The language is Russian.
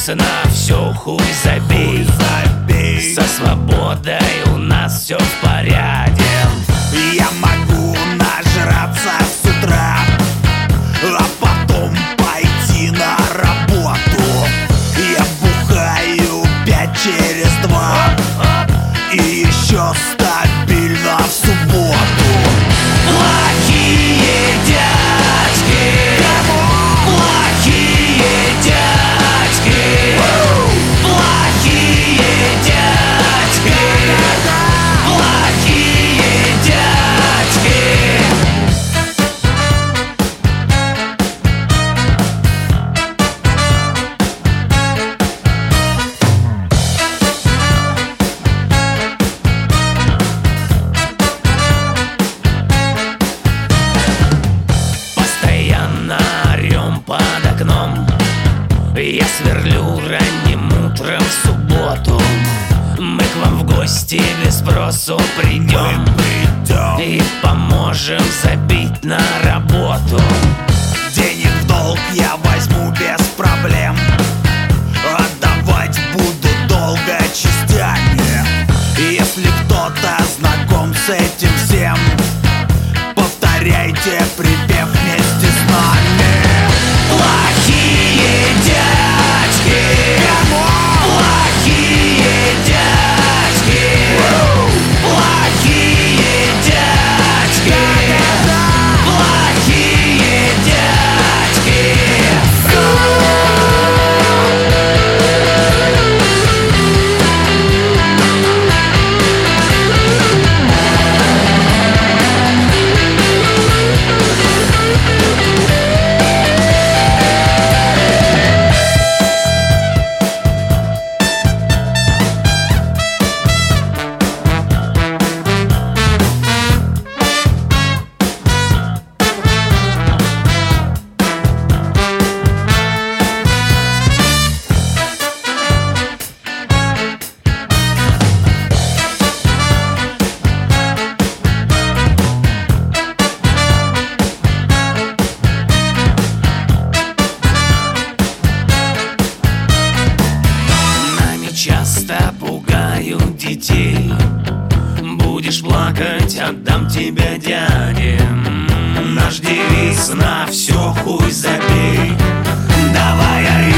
девиз на все хуй забей. Со свободой у нас все в порядке. Я могу нажраться с утра, а потом пойти на работу. Я бухаю 5 через 2 и еще стабильно в субботу. Плохие дядьки, плохие дядьки, плохие дядьки, плохие дядьки. Постоянно орем под окном. Я сверлю ранним утром в субботу. Мы к вам в гости без спросу придем и поможем забить на работу. Денег в долг я возьму без проблем, отдавать буду долго частями. Если кто-то знаком с этим всем, повторяйте припев вместе с нами. Плохие дядьки, плохие дядьки, плохие дядьки, плохие дядьки. Часто пугают детей. Будешь плакать, отдам тебя дяде. Наш девиз на все хуй забей. Давай,